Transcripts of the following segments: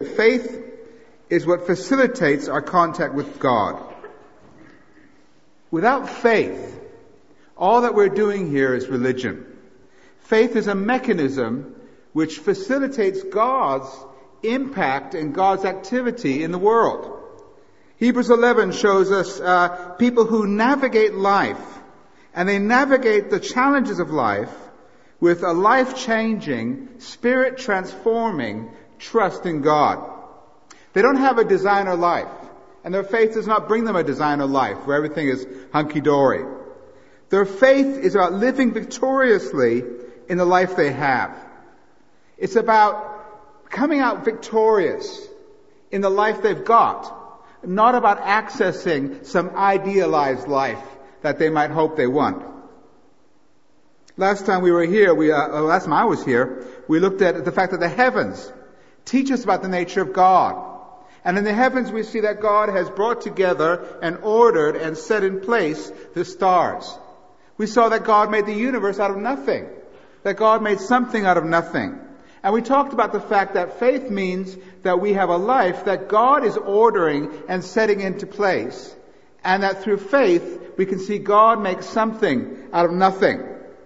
Faith is what facilitates our contact with God. Without faith, all that we're doing here is religion. Faith is a mechanism which facilitates God's impact and God's activity in the world. Hebrews 11 shows us people who navigate life, and they navigate the challenges of life with a life-changing, spirit-transforming trust in God. They don't have a designer life, and their faith does not bring them a designer life where everything is hunky-dory. Their faith is about living victoriously in the life they have. It's about coming out victorious in the life they've got, not about accessing some idealized life that they might hope they want. Last time we were here, last time I was here, we looked at the fact that the heavens teach us about the nature of God. And in the heavens we see that God has brought together and ordered and set in place the stars. We saw that God made the universe out of nothing, that God made something out of nothing. And we talked about the fact that faith means that we have a life that God is ordering and setting into place, and that through faith we can see God make something out of nothing.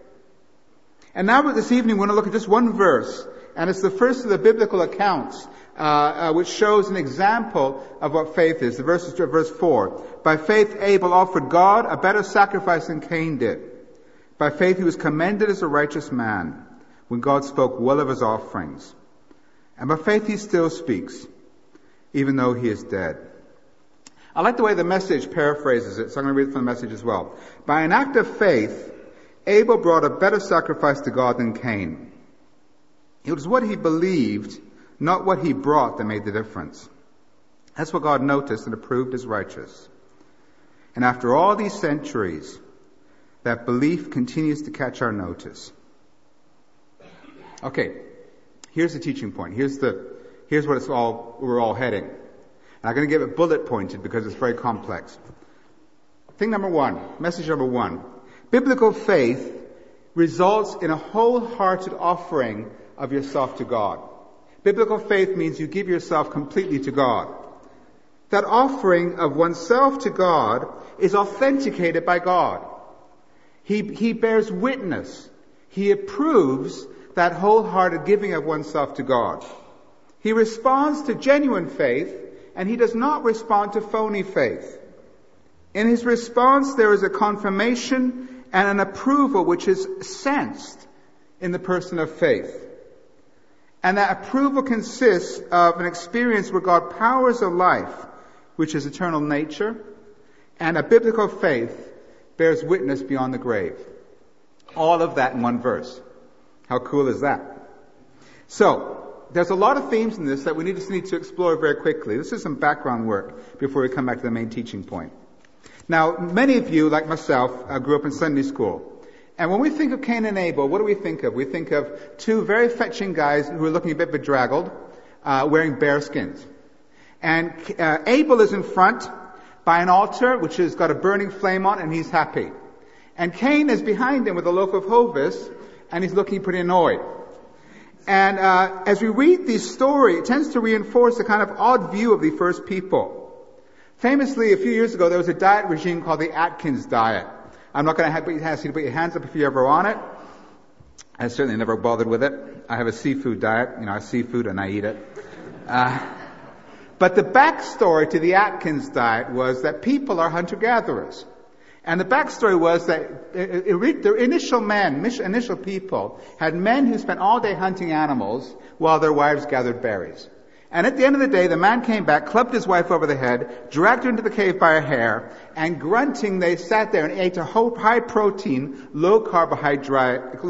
And now this evening we're going to look at just one verse, and it's the first of the biblical accounts which shows an example of what faith is. The verse is verse 4. By faith Abel offered God a better sacrifice than Cain did. By faith he was commended as a righteous man when God spoke well of his offerings. And by faith he still speaks, even though he is dead. I like the way the Message paraphrases it, so I'm going to read it from the Message as well. By an act of faith, Abel brought a better sacrifice to God than Cain. It was what he believed, not what he brought, that made the difference. That's what God noticed and approved as righteous. And after all these centuries, that belief continues to catch our notice. Okay, here's the teaching point. Here's what we're all heading. And I'm going to give it bullet pointed because it's very complex. Thing number one, message number one. Biblical faith results in a wholehearted offering of yourself to God. Biblical faith means you give yourself completely to God. That offering of oneself to God is authenticated by God. He bears witness. He approves that wholehearted giving of oneself to God. He responds to genuine faith, and he does not respond to phony faith. In his response, there is a confirmation and an approval which is sensed in the person of faith. And that approval consists of an experience where God powers a life, which is eternal nature, and a biblical faith bears witness beyond the grave. All of that in one verse. How cool is that? So, there's a lot of themes in this that we just need to explore very quickly. This is some background work before we come back to the main teaching point. Now, many of you, like myself, grew up in Sunday school. And when we think of Cain and Abel, what do we think of? We think of two very fetching guys who are looking a bit bedraggled, wearing bear skins. And Abel is in front by an altar which has got a burning flame on, and he's happy. And Cain is behind him with a loaf of hovis, and he's looking pretty annoyed. And as we read this story, it tends to reinforce a kind of odd view of the first people. Famously, a few years ago, there was a diet regime called the Atkins diet. I'm not going to ask you to put your hands up if you're ever on it. I certainly never bothered with it. I have a seafood diet. I seafood and I eat it. But the backstory to the Atkins diet was that people are hunter-gatherers. And the backstory was that the initial people had men who spent all day hunting animals while their wives gathered berries. And at the end of the day, the man came back, clubbed his wife over the head, dragged her into the cave by her hair, and grunting, they sat there and ate a whole high-protein, low-carbohydrate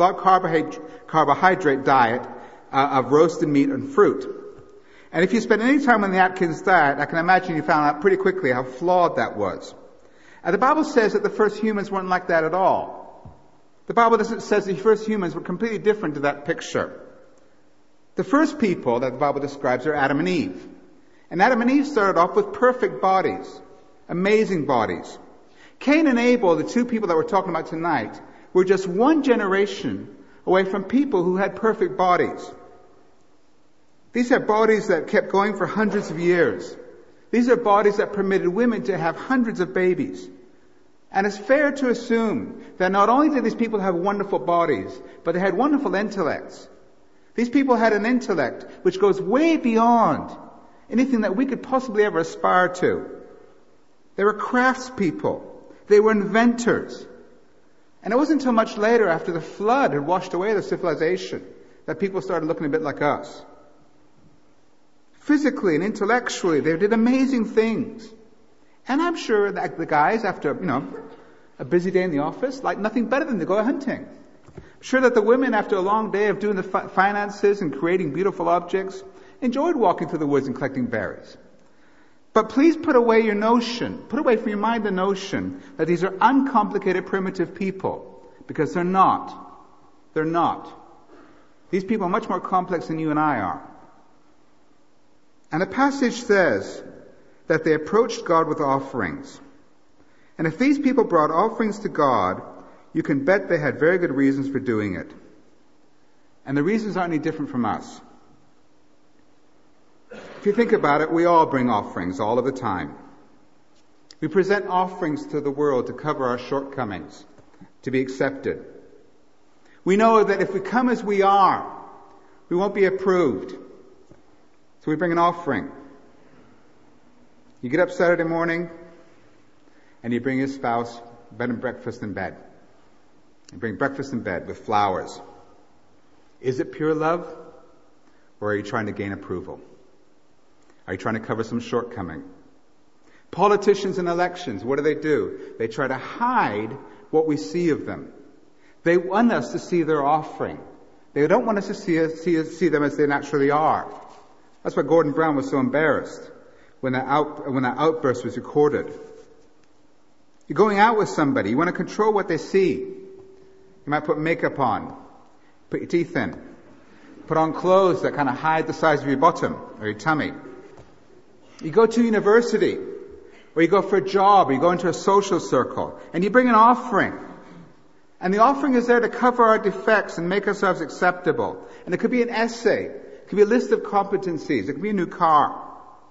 diet of roasted meat and fruit. And if you spend any time on the Atkins diet, I can imagine you found out pretty quickly how flawed that was. And the Bible says that the first humans weren't like that at all. The Bible says the first humans were completely different to that picture. The first people that the Bible describes are Adam and Eve. And Adam and Eve started off with perfect bodies, amazing bodies. Cain and Abel, the two people that we're talking about tonight, were just one generation away from people who had perfect bodies. These are bodies that kept going for hundreds of years. These are bodies that permitted women to have hundreds of babies. And it's fair to assume that not only did these people have wonderful bodies, but they had wonderful intellects. These people had an intellect which goes way beyond anything that we could possibly ever aspire to. They were craftspeople. They were inventors. And it wasn't until much later, after the flood had washed away the civilization, that people started looking a bit like us. Physically and intellectually, they did amazing things. And I'm sure that the guys, after, a busy day in the office, like nothing better than to go hunting. I'm sure that the women, after a long day of doing the finances and creating beautiful objects, enjoyed walking through the woods and collecting berries. But please put away from your mind the notion that these are uncomplicated, primitive people, because they're not. They're not. These people are much more complex than you and I are. And the passage says that they approached God with offerings. And if these people brought offerings to God, you can bet they had very good reasons for doing it. And the reasons aren't any different from us. If you think about it, we all bring offerings all of the time. We present offerings to the world to cover our shortcomings, to be accepted. We know that if we come as we are, we won't be approved. So we bring an offering. You get up Saturday morning and you bring your spouse bed and breakfast in bed. You bring breakfast in bed with flowers. Is it pure love, or are you trying to gain approval? Are you trying to cover some shortcoming? Politicians in elections, what do? They try to hide what we see of them. They want us to see their offering. They don't want us to see them as they naturally are. That's why Gordon Brown was so embarrassed when that outburst was recorded. You're going out with somebody. You want to control what they see. You might put makeup on, put your teeth in, put on clothes that kind of hide the size of your bottom or your tummy. You go to university, or you go for a job, or you go into a social circle, and you bring an offering. And the offering is there to cover our defects and make ourselves acceptable. And it could be an essay. It could be a list of competencies. It could be a new car.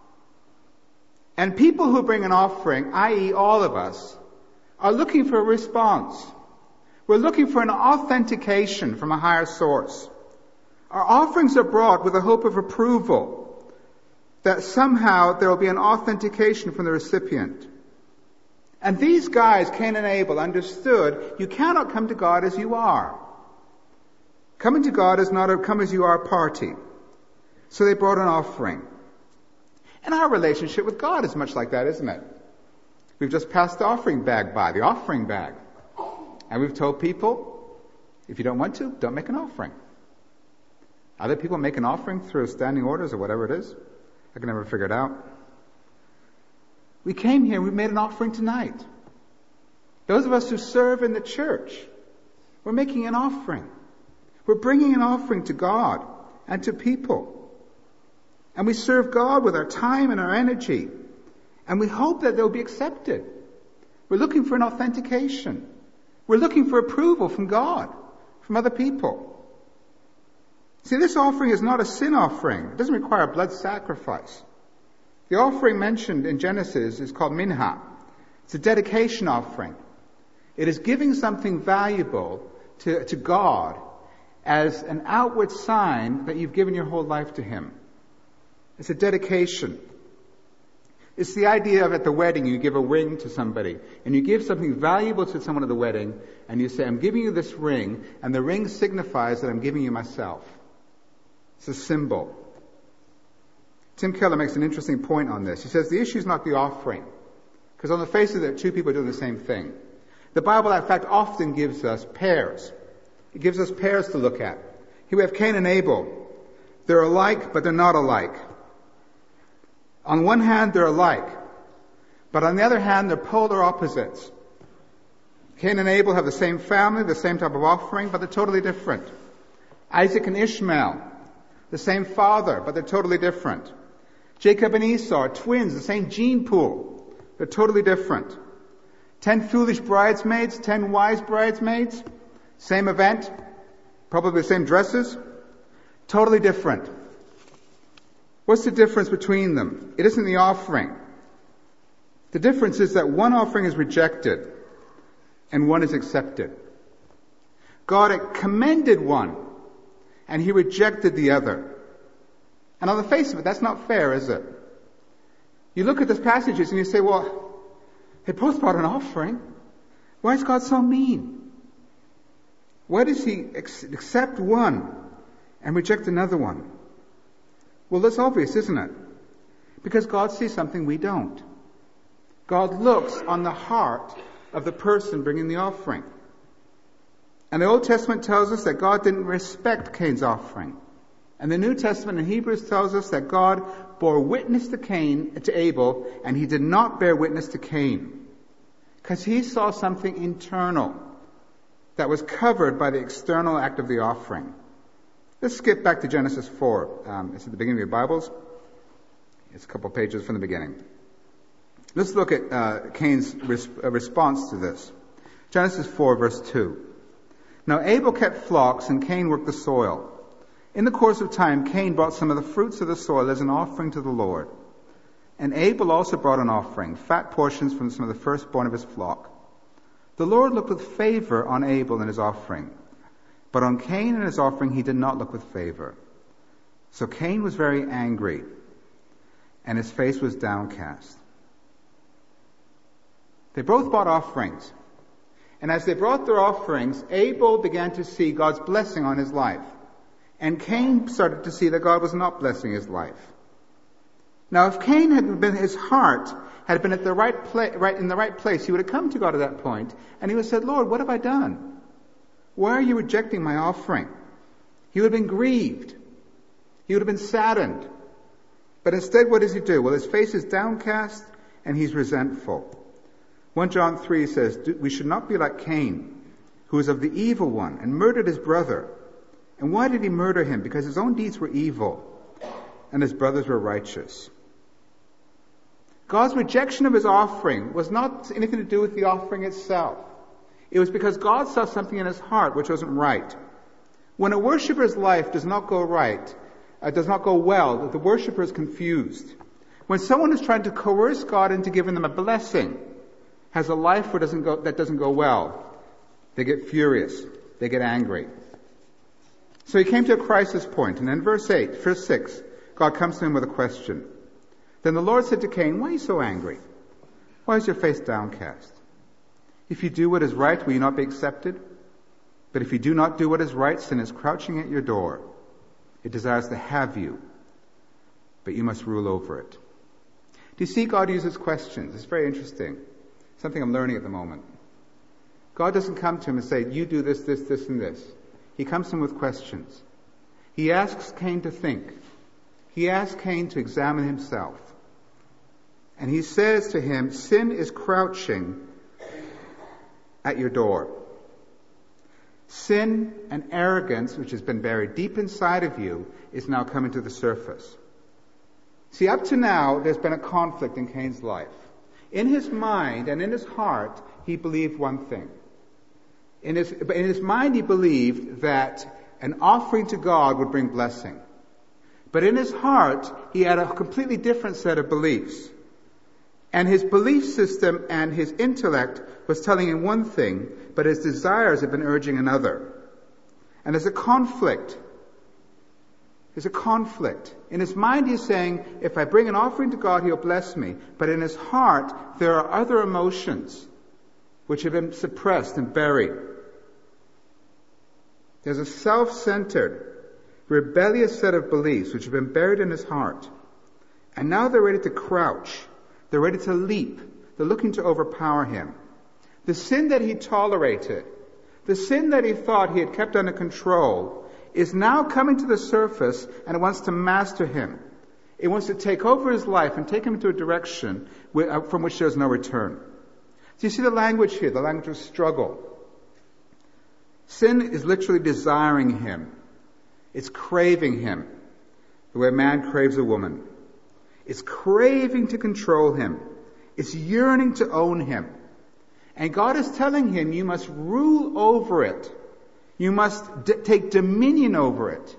And people who bring an offering, i.e. all of us, are looking for a response. We're looking for an authentication from a higher source. Our offerings are brought with a hope of approval, that somehow there will be an authentication from the recipient. And these guys, Cain and Abel, understood you cannot come to God as you are. Coming to God is not a come as you are party. So they brought an offering. And our relationship with God is much like that, isn't it? We've just passed the offering bag by, the offering bag. And we've told people, if you don't want to, don't make an offering. Other people make an offering through standing orders or whatever it is. I can never figure it out. We came here, we made an offering tonight. Those of us who serve in the church, we're making an offering. We're bringing an offering to God and to people. And we serve God with our time and our energy. And we hope that they'll be accepted. We're looking for an authentication. We're looking for approval from God, from other people. See, this offering is not a sin offering. It doesn't require a blood sacrifice. The offering mentioned in Genesis is called minha. It's a dedication offering. It is giving something valuable to God as an outward sign that you've given your whole life to Him. It's a dedication. It's the idea of at the wedding, you give a ring to somebody, and you give something valuable to someone at the wedding, and you say, I'm giving you this ring, and the ring signifies that I'm giving you myself. It's a symbol. Tim Keller makes an interesting point on this. He says the issue is not the offering, because on the face of it, two people are doing the same thing. The Bible, in fact, often gives us pairs. It gives us pairs to look at. Here we have Cain and Abel. They're alike, but they're not alike. On one hand, they're alike, but on the other hand, they're polar opposites. Cain and Abel have the same family, the same type of offering, but they're totally different. Isaac and Ishmael, the same father, but they're totally different. Jacob and Esau are twins, the same gene pool. They're totally different. 10 foolish bridesmaids, 10 wise bridesmaids, same event, probably the same dresses, totally different. What's the difference between them? It isn't the offering. The difference is that one offering is rejected and one is accepted. God commended one and he rejected the other. And on the face of it, that's not fair, is it? You look at these passages and you say, well, they both brought an offering. Why is God so mean? Why does he accept one and reject another one? Well, that's obvious, isn't it? Because God sees something we don't. God looks on the heart of the person bringing the offering. And the Old Testament tells us that God didn't respect Cain's offering. And the New Testament in Hebrews tells us that God bore witness to Abel, and he did not bear witness to Cain. Because he saw something internal that was covered by the external act of the offering. Let's skip back to Genesis 4. It's at the beginning of your Bibles. It's a couple pages from the beginning. Let's look at Cain's response to this. Genesis 4, verse 2. Now Abel kept flocks, and Cain worked the soil. In the course of time, Cain brought some of the fruits of the soil as an offering to the Lord. And Abel also brought an offering, fat portions from some of the firstborn of his flock. The Lord looked with favor on Abel and his offering, but on Cain and his offering he did not look with favor. So Cain was very angry, and his face was downcast. They both brought offerings. And as they brought their offerings, Abel began to see God's blessing on his life. And Cain started to see that God was not blessing his life. Now, if Cain had been, his heart had been at the in the right place, he would have come to God at that point, and he would have said, Lord, what have I done? Why are you rejecting my offering? He would have been grieved. He would have been saddened. But instead, what does he do? Well, his face is downcast, and he's resentful. 1 John 3 says, we should not be like Cain, who was of the evil one, and murdered his brother. And why did he murder him? Because his own deeds were evil, and his brothers were righteous. God's rejection of his offering was not anything to do with the offering itself. It was because God saw something in his heart which wasn't right. When a worshiper's life does not go right, does not go well, the worshiper is confused. When someone is trying to coerce God into giving them a blessing, has a life that doesn't go well, they get furious, they get angry. So he came to a crisis point, and in verse 6, God comes to him with a question. Then the Lord said to Cain, why are you so angry? Why is your face downcast? If you do what is right, will you not be accepted? But if you do not do what is right, sin is crouching at your door. It desires to have you, but you must rule over it. Do you see God uses questions? It's very interesting. Something I'm learning at the moment. God doesn't come to him and say, you do this, this, this, and this. He comes to him with questions. He asks Cain to think. He asks Cain to examine himself. And he says to him, sin is crouching at your door. Sin and arrogance, which has been buried deep inside of you, is now coming to the surface. See, up to now, there's been a conflict in Cain's life. In his mind and in his heart, he believed one thing. In his mind, he believed that an offering to God would bring blessing. But in his heart, he had a completely different set of beliefs. And his belief system and his intellect was telling him one thing, but his desires have been urging another. And there's a conflict. There's a conflict. In his mind, he's saying, if I bring an offering to God, he'll bless me. But in his heart, there are other emotions which have been suppressed and buried. There's a self-centered, rebellious set of beliefs which have been buried in his heart. And now they're ready to crouch. They're ready to leap. They're looking to overpower him. The sin that he tolerated, the sin that he thought he had kept under control, is now coming to the surface, and it wants to master him. It wants to take over his life and take him into a direction from which there's no return. So you see the language here, the language of struggle. Sin is literally desiring him. It's craving him, the way a man craves a woman. It's craving to control him. It's yearning to own him. And God is telling him, you must rule over it. You must take dominion over it.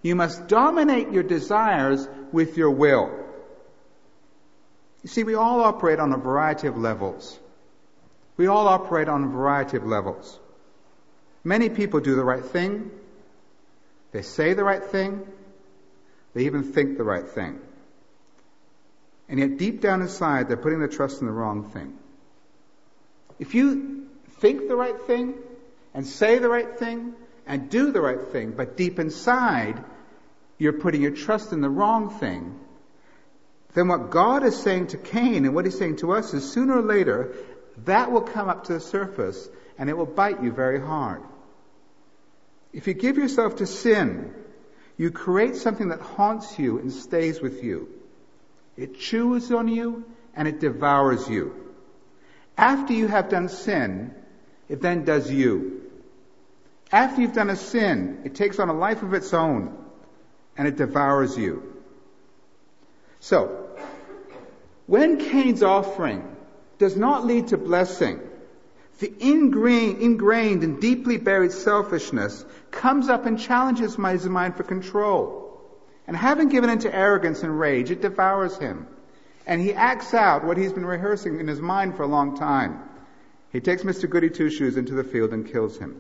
You must dominate your desires with your will. You see, we all operate on a variety of levels. We all operate on a variety of levels. Many people do the right thing. They say the right thing. They even think the right thing. And yet deep down inside, they're putting their trust in the wrong thing. If you think the right thing and say the right thing and do the right thing, but deep inside, you're putting your trust in the wrong thing, then what God is saying to Cain and what he's saying to us is sooner or later, that will come up to the surface and it will bite you very hard. If you give yourself to sin, you create something that haunts you and stays with you. It chews on you and it devours you. After you have done sin, it then does you. After you've done a sin, it takes on a life of its own and it devours you. So, when Cain's offering does not lead to blessing, the ingrained and deeply buried selfishness comes up and challenges his mind for control. And having given into arrogance and rage, it devours him. And he acts out what he's been rehearsing in his mind for a long time. He takes Mr. Goody Two-Shoes into the field and kills him.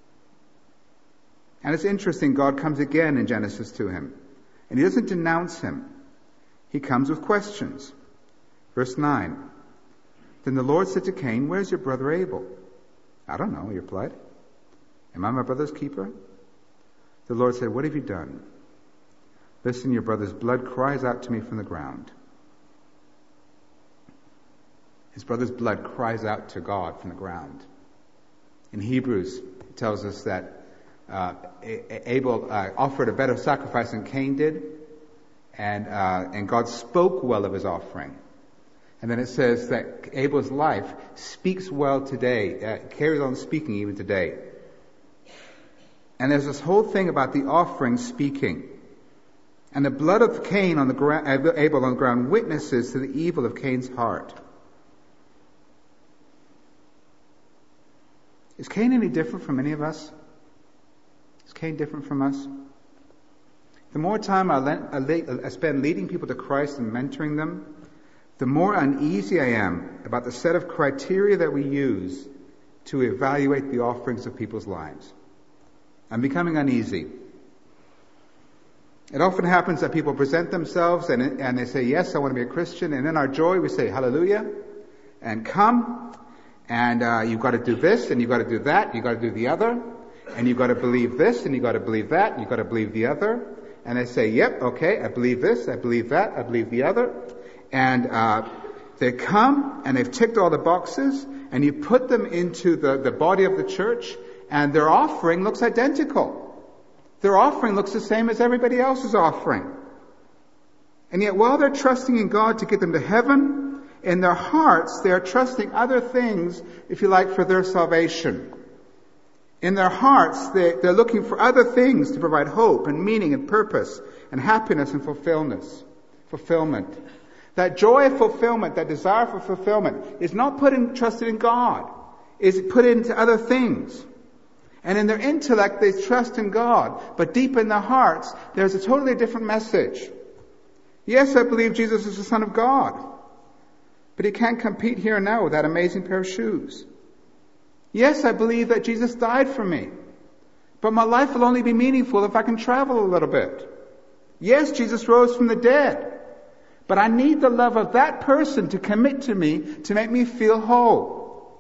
And it's interesting, God comes again in Genesis to him. And he doesn't denounce him. He comes with questions. Verse 9. Then the Lord said to Cain, "Where's your brother Abel?" "I don't know," he replied. "Am I my brother's keeper?" The Lord said, "What have you done? Listen, your brother's blood cries out to me from the ground." His brother's blood cries out to God from the ground. In Hebrews, it tells us that Abel offered a better sacrifice than Cain did, and God spoke well of his offering. And then it says that Abel's life speaks well today, carries on speaking even today. And there's this whole thing about the offering speaking. And the blood of Cain on the ground, Abel on the ground, witnesses to the evil of Cain's heart. Is Cain any different from any of us? Is Cain different from us? The more time I spend leading people to Christ and mentoring them, the more uneasy I am about the set of criteria that we use to evaluate the offerings of people's lives. I'm becoming uneasy. It often happens that people present themselves and they say, "Yes, I want to be a Christian." And in our joy, we say, "Hallelujah," and come, and you've got to do this, and you've got to do that, you've got to do the other, and you've got to believe this, and you've got to believe that, and you've got to believe the other. And they say, "Yep, okay, I believe this, I believe that, I believe the other." And they come, and they've ticked all the boxes, and you put them into the body of the church, and their offering looks identical. Their offering looks the same as everybody else's offering. And yet while they're trusting in God to get them to heaven, in their hearts they are trusting other things, if you like, for their salvation. In their hearts they're looking for other things to provide hope and meaning and purpose and happiness and fulfillment. That joy of fulfillment, that desire for fulfillment is not trusted in God. Is put into other things. And in their intellect, they trust in God. But deep in their hearts, there's a totally different message. Yes, I believe Jesus is the Son of God. But he can't compete here and now with that amazing pair of shoes. Yes, I believe that Jesus died for me. But my life will only be meaningful if I can travel a little bit. Yes, Jesus rose from the dead. But I need the love of that person to commit to me to make me feel whole.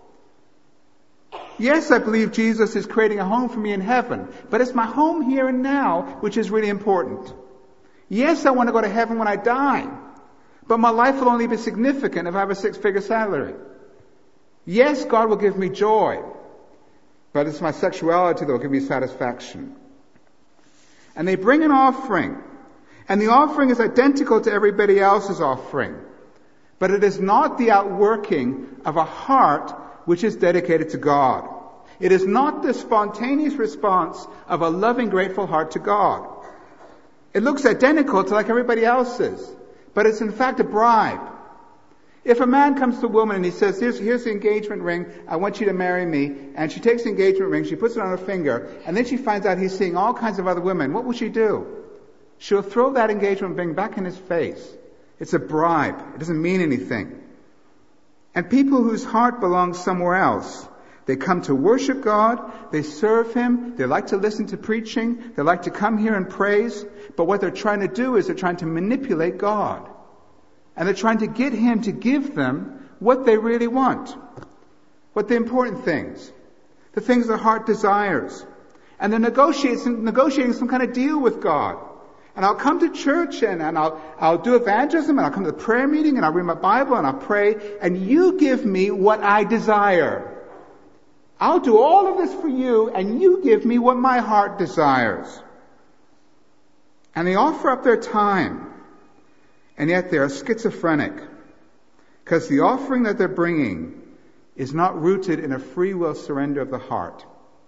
Yes, I believe Jesus is creating a home for me in heaven, but it's my home here and now which is really important. Yes, I want to go to heaven when I die, but my life will only be significant if I have a 6-figure salary. Yes, God will give me joy, but it's my sexuality that will give me satisfaction. And they bring an offering, and the offering is identical to everybody else's offering, but it is not the outworking of a heart which is dedicated to God. It is not the spontaneous response of a loving, grateful heart to God. It looks identical to like everybody else's, but it's in fact a bribe. If a man comes to a woman and he says, here's the engagement ring, I want you to marry me, and she takes the engagement ring, she puts it on her finger, and then she finds out he's seeing all kinds of other women, what will she do? she'll throw that engagement ring back in his face. It's a bribe. It doesn't mean anything. And people whose heart belongs somewhere else, they come to worship God, they serve Him, they like to listen to preaching, they like to come here and praise, but what they're trying to do is they're trying to manipulate God. And they're trying to get Him to give them what they really want. What the important things. The things their heart desires. And they're negotiating some kind of deal with God. And I'll come to church and I'll do evangelism and I'll come to the prayer meeting and I'll read my Bible and I'll pray and you give me what I desire. I'll do all of this for you and you give me what my heart desires. And they offer up their time. And yet they are schizophrenic. Because the offering that they're bringing is not rooted in a free will surrender of the heart.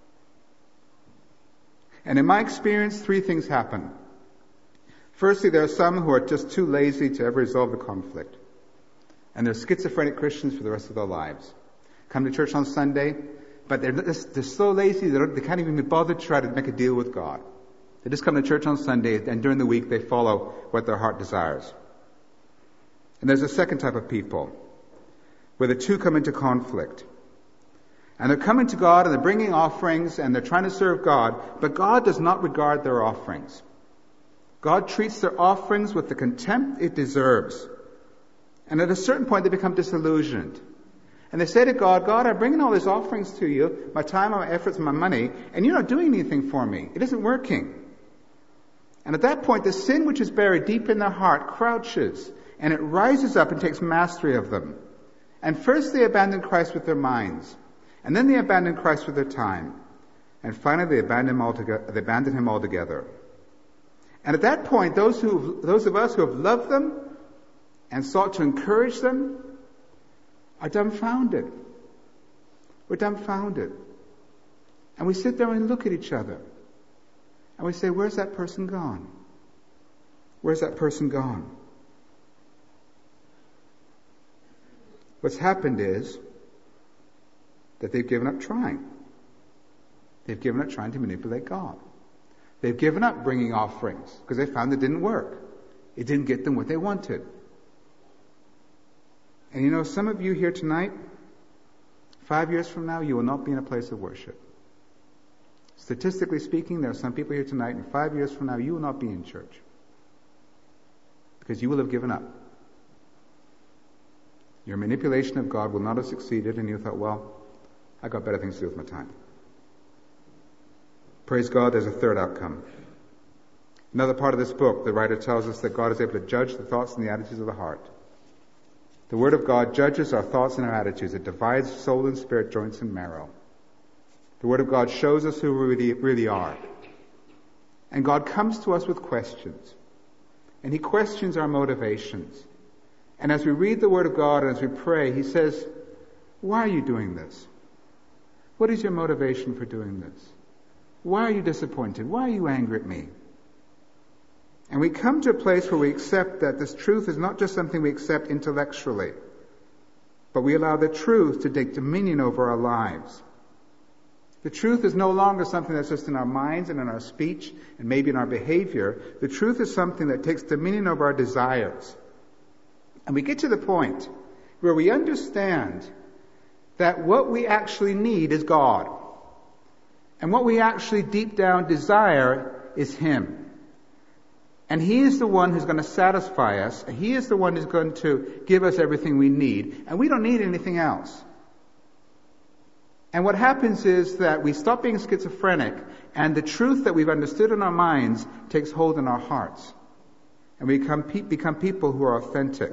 And in my experience, three things happen. Firstly, there are some who are just too lazy to ever resolve the conflict. And they're schizophrenic Christians for the rest of their lives. Come to church on Sunday, but they're so lazy they can't even be bothered to try to make a deal with God. They just come to church on Sunday, and during the week they follow what their heart desires. And there's a second type of people, where the two come into conflict. And they're coming to God, and they're bringing offerings, and they're trying to serve God, but God does not regard their offerings. God treats their offerings with the contempt it deserves. And at a certain point, they become disillusioned. And they say to God, God, I'm bringing all these offerings to you, my time, my efforts, my money, and you're not doing anything for me. It isn't working. And at that point, the sin which is buried deep in their heart crouches, and it rises up and takes mastery of them. And first they abandon Christ with their minds, and then they abandon Christ with their time, and finally they abandon him altogether. And at that point, those of us who have loved them and sought to encourage them are dumbfounded. We're dumbfounded. And we sit there and look at each other. And we say, where's that person gone? Where's that person gone? What's happened is that they've given up trying. They've given up trying to manipulate God. They've given up bringing offerings because they found it didn't work. It didn't get them what they wanted. And you know, some of you here tonight, 5 years from now, you will not be in a place of worship. Statistically speaking, there are some people here tonight, and 5 years from now, you will not be in church. Because you will have given up. Your manipulation of God will not have succeeded, and you thought, well, I got better things to do with my time. Praise God, there's a third outcome. Another part of this book, the writer tells us that God is able to judge the thoughts and the attitudes of the heart. The Word of God judges our thoughts and our attitudes. It divides soul and spirit, joints and marrow. The Word of God shows us who we really are. And God comes to us with questions. And He questions our motivations. And as we read the Word of God and as we pray, He says, why are you doing this? What is your motivation for doing this? Why are you disappointed? Why are you angry at me? And we come to a place where we accept that this truth is not just something we accept intellectually, but we allow the truth to take dominion over our lives. The truth is no longer something that's just in our minds and in our speech and maybe in our behavior. The truth is something that takes dominion over our desires. And we get to the point where we understand that what we actually need is God. And what we actually deep down desire is Him. And He is the one who's going to satisfy us. He is the one who's going to give us everything we need. And we don't need anything else. And what happens is that we stop being schizophrenic, and the truth that we've understood in our minds takes hold in our hearts. And we become people who are authentic.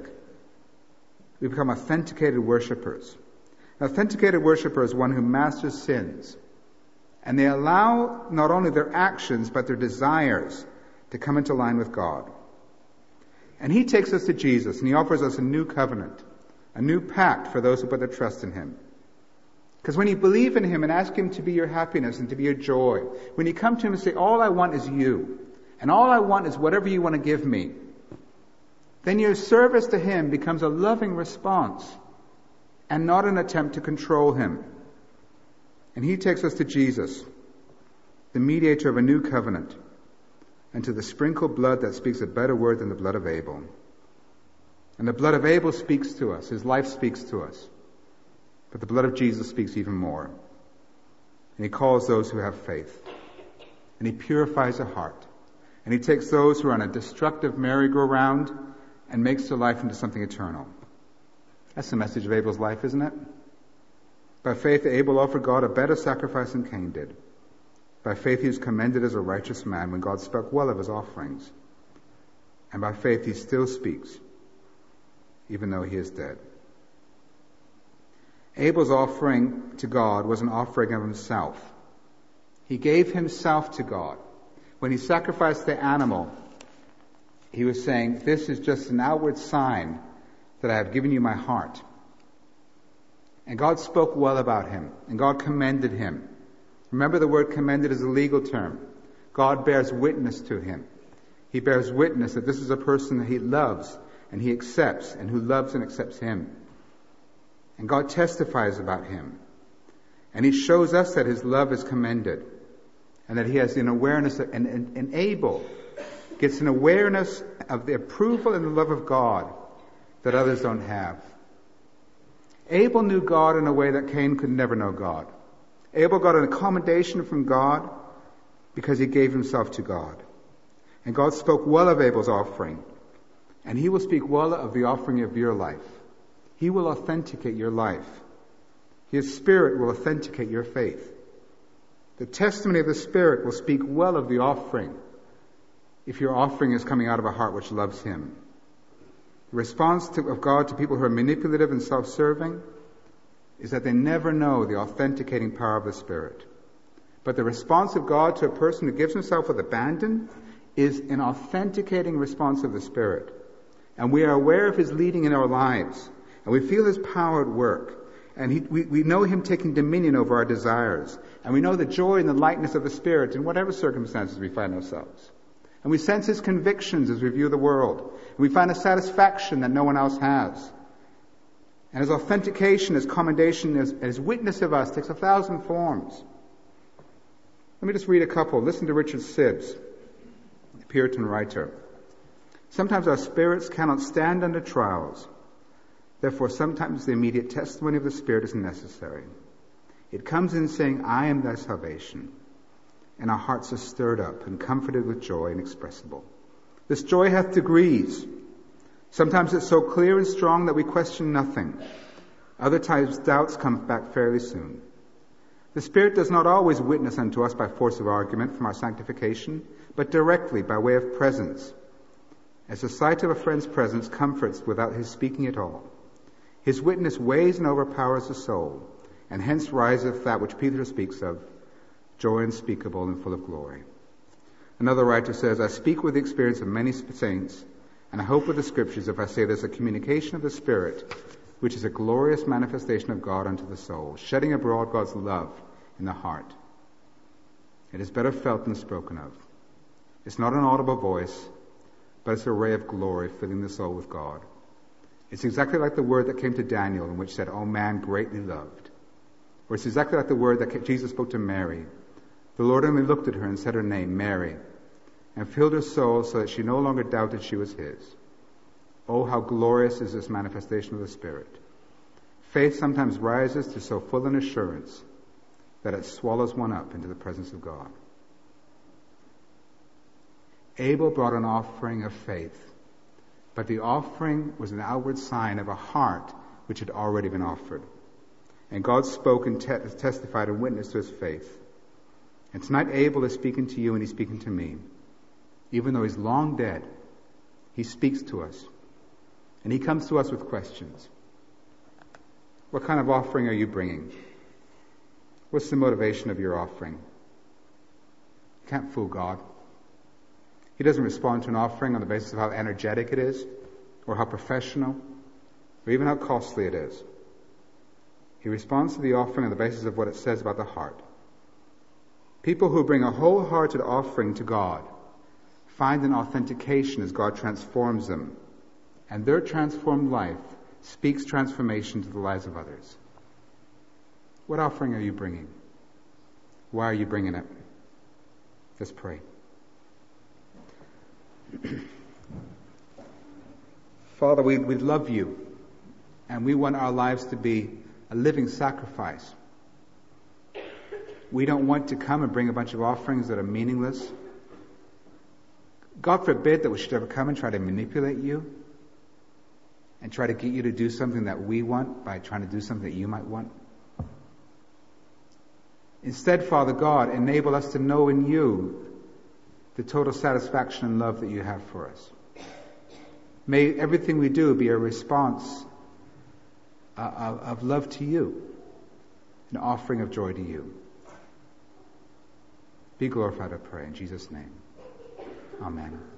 We become authenticated worshipers. An authenticated worshiper is one who masters sins. And they allow not only their actions, but their desires to come into line with God. And He takes us to Jesus, and He offers us a new covenant, a new pact for those who put their trust in Him. Because when you believe in Him and ask Him to be your happiness and to be your joy, when you come to Him and say, all I want is you, and all I want is whatever you want to give me, then your service to Him becomes a loving response and not an attempt to control Him. And He takes us to Jesus, the mediator of a new covenant, and to the sprinkled blood that speaks a better word than the blood of Abel. And the blood of Abel speaks to us. His life speaks to us. But the blood of Jesus speaks even more. And he calls those who have faith. And he purifies a heart. And he takes those who are on a destructive merry-go-round and makes their life into something eternal. That's the message of Abel's life, isn't it? By faith, Abel offered God a better sacrifice than Cain did. By faith, he was commended as a righteous man when God spoke well of his offerings. And by faith, he still speaks, even though he is dead. Abel's offering to God was an offering of himself. He gave himself to God. When he sacrificed the animal, he was saying, this is just an outward sign that I have given you my heart. And God spoke well about him, and God commended him. Remember, the word commended is a legal term. God bears witness to him. He bears witness that this is a person that he loves and he accepts, and who loves and accepts him. And God testifies about him. And he shows us that his love is commended, and that he has an awareness, and Abel gets an awareness of the approval and the love of God that others don't have. Abel knew God in a way that Cain could never know God. Abel got an accommodation from God because he gave himself to God. And God spoke well of Abel's offering. And he will speak well of the offering of your life. He will authenticate your life. His Spirit will authenticate your faith. The testimony of the Spirit will speak well of the offering if your offering is coming out of a heart which loves him. The response of God to people who are manipulative and self-serving is that they never know the authenticating power of the Spirit. But the response of God to a person who gives himself with abandon is an authenticating response of the Spirit. And we are aware of his leading in our lives. And we feel his power at work. And we know him taking dominion over our desires. And we know the joy and the lightness of the Spirit in whatever circumstances we find ourselves. And we sense his convictions as we view the world. And we find a satisfaction that no one else has. And his authentication, his commendation, his witness of us takes 1,000 forms. Let me just read a couple. Listen to Richard Sibbes, the Puritan writer. Sometimes our spirits cannot stand under trials. Therefore, sometimes the immediate testimony of the Spirit is necessary. It comes in saying, I am thy salvation. And our hearts are stirred up and comforted with joy inexpressible. This joy hath degrees. Sometimes it's so clear and strong that we question nothing. Other times doubts come back fairly soon. The Spirit does not always witness unto us by force of argument from our sanctification, but directly by way of presence. As the sight of a friend's presence comforts without his speaking at all. His witness weighs and overpowers the soul, and hence riseth that which Peter speaks of, joy unspeakable and full of glory. Another writer says, I speak with the experience of many saints, and I hope with the Scriptures if I say there's a communication of the Spirit, which is a glorious manifestation of God unto the soul, shedding abroad God's love in the heart. It is better felt than spoken of. It's not an audible voice, but it's a ray of glory filling the soul with God. It's exactly like the word that came to Daniel, in which said, O man greatly loved. Or it's exactly like the word that Jesus spoke to Mary. The Lord only looked at her and said her name, Mary, and filled her soul so that she no longer doubted she was his. Oh, how glorious is this manifestation of the Spirit. Faith sometimes rises to so full an assurance that it swallows one up into the presence of God. Abel brought an offering of faith, but the offering was an outward sign of a heart which had already been offered. And God spoke and testified and witnessed to his faith. And tonight Abel is speaking to you and he's speaking to me. Even though he's long dead, he speaks to us. And he comes to us with questions. What kind of offering are you bringing? What's the motivation of your offering? You can't fool God. He doesn't respond to an offering on the basis of how energetic it is, or how professional, or even how costly it is. He responds to the offering on the basis of what it says about the heart. People who bring a wholehearted offering to God find an authentication as God transforms them, and their transformed life speaks transformation to the lives of others. What offering are you bringing? Why are you bringing it? Let's pray. Father, we love you, and we want our lives to be a living sacrifice. We don't want to come and bring a bunch of offerings that are meaningless. God forbid that we should ever come and try to manipulate you and try to get you to do something that we want by trying to do something that you might want. Instead, Father God, enable us to know in you the total satisfaction and love that you have for us. May everything we do be a response of love to you, an offering of joy to you. Be glorified, I pray, in Jesus' name. Amen.